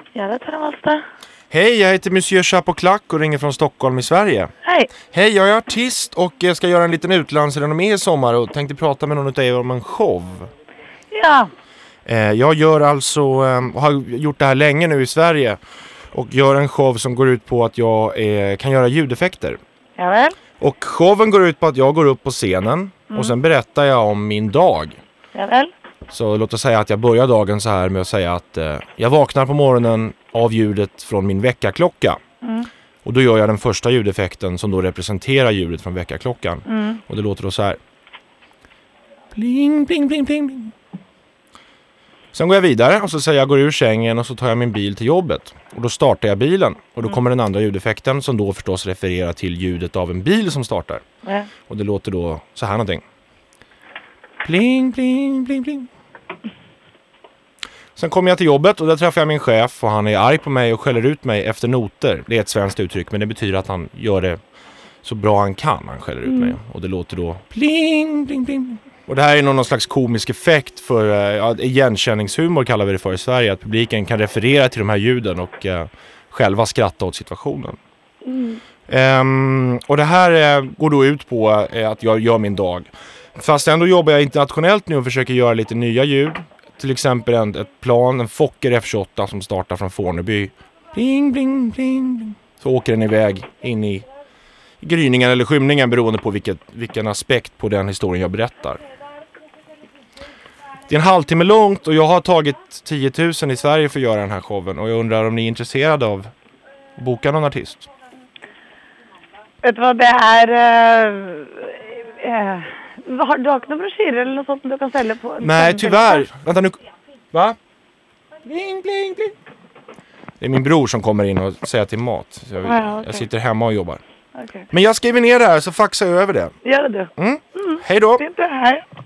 Ja, det tar en Valsta. Hej, jag heter Monsieur Chapeau-Clack och ringer från Stockholm i Sverige. Hej. Hej, jag är artist och jag ska göra en liten utlandsrenommé i sommar och tänkte prata med någon av er om en show. Ja. Jag gör alltså, har gjort det här länge nu i Sverige och gör en show som går ut på att jag kan göra ljudeffekter. Javäl. Och showen går ut på att jag går upp på scenen och sen berättar jag om min dag. Javäl. Så låt oss säga att jag börjar dagen så här med att säga att jag vaknar på morgonen av ljudet från min väckarklocka. Och då gör jag den första ljudeffekten som då representerar ljudet från väckarklockan. Och det låter då så här. Pling, pling, pling, pling. Sen går jag vidare och så säger jag går ur sängen och så tar jag min bil till jobbet. Och då startar jag bilen. Och då kommer den andra ljudeffekten som då förstås refererar till ljudet av en bil som startar. Och det låter då så här någonting. Pling, pling, pling, pling. Sen kommer jag till jobbet och där träffar jag min chef och han är arg på mig och skäller ut mig efter noter. Det är ett svenskt uttryck men det betyder att han gör det så bra han kan. Han skäller ut mig och det låter då pling, pling, pling. Och det här är någon slags komisk effekt för igenkänningshumor kallar vi det för i Sverige. Att publiken kan referera till de här ljuden och själva skratta åt situationen. Och det här går då ut på att jag gör min dag. Fast ändå jobbar jag internationellt nu och försöker göra lite nya ljud. Till exempel en Fokker F28 som startar från Forneby. Bling, bling, bling. Så åker den iväg in i gryningen eller skymningen beroende på vilken aspekt på den historien jag berättar. Det är en halvtimme långt och jag har tagit 10 000 i Sverige för att göra den här showen. Och jag undrar om ni är intresserade av att boka någon artist. Vet du vad det är? Du har inte några broschyrer eller något sånt du kan sälja på? Nej, tyvärr. Vänta nu. Va? Bling, bling, bling. Det är min bror som kommer in och säger till mat. Så jag sitter hemma och jobbar. Okay. Men jag skriver ner det här så faxar jag över det. Gör det du. Hej då. Det är inte här.